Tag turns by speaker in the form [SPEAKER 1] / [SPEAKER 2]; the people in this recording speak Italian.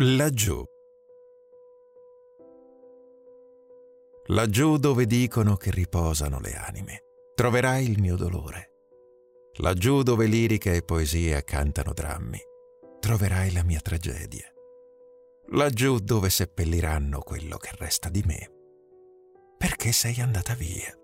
[SPEAKER 1] Laggiù. Laggiù dove dicono che riposano le anime, troverai il mio dolore. Laggiù dove lirica e poesia cantano drammi, troverai la mia tragedia. Laggiù dove seppelliranno quello che resta di me, perché sei andata via.